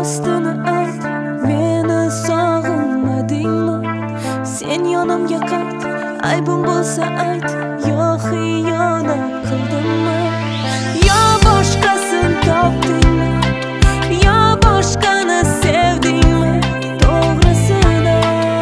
rostini ayt, meni sog'inmadingmi? Sen yonimga qayt, aybim bo'lsa ayt, yo xiyonat qildimmi? Yo boshqasini topdingmi? Yo boshqani sevdingmi? To'g'risini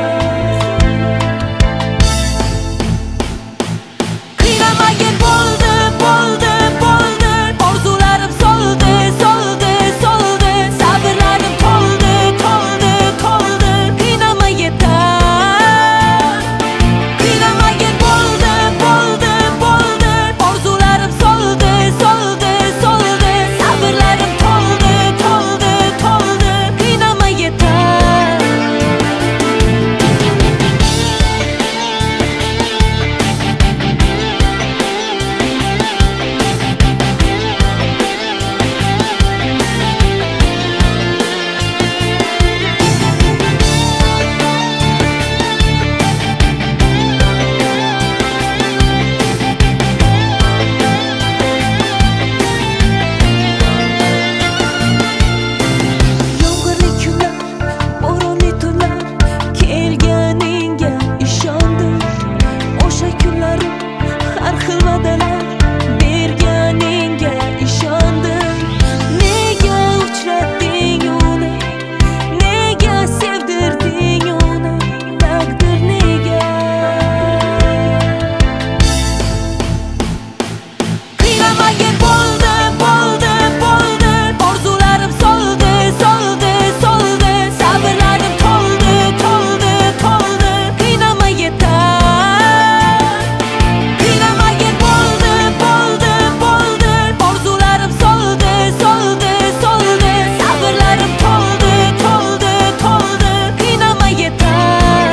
qiynamagin, bo'ldi, bo'ldi, bo'ldi. Orzularim soldi, soldi, soldi. Sabrlarim to'ldi, to'ldi, to'ldi. Qiynama yetar, qiynamagin, bo'ldi, bo'ldi, bo'ldi. Orzularim soldi, soldi, soldi. Sabrlarim to'ldi, to'ldi, to'ldi. Qiynama yetar. Yomg'irli kunlar, bo'ronli tunlar, kelganingga ishondim. O'sha kunlarim har xil va'dalar berganingga ishondim. Nega uchratding uni? Nega sevdirding uni? Taqdir nega? Qiynamagin, bo'ldi, bo'ldi, bo'ldi. Orzularim soldi, soldi, soldi. Sabrlarim to'ldi, to'ldi, to'ldi. Qiynama yetar, qiynamagin, bo'ldi, bo'ldi, bo'ldi. Orzularim soldi, soldi, soldi. Sabrlarim to'ldi, to'ldi, to'ldi. Qiynama yetar.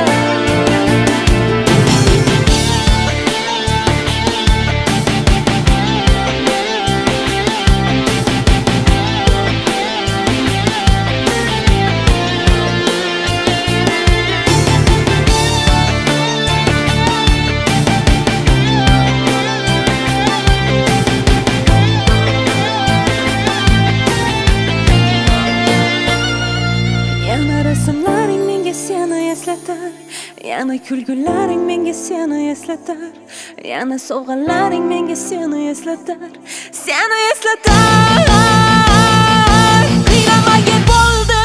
Yana rasmlaring menga seni eslatar, yana kulgularing menga seni eslatar, yana sovg'alaring menga seni eslatar, seni eslatar. Qiynamagin, bo'ldi,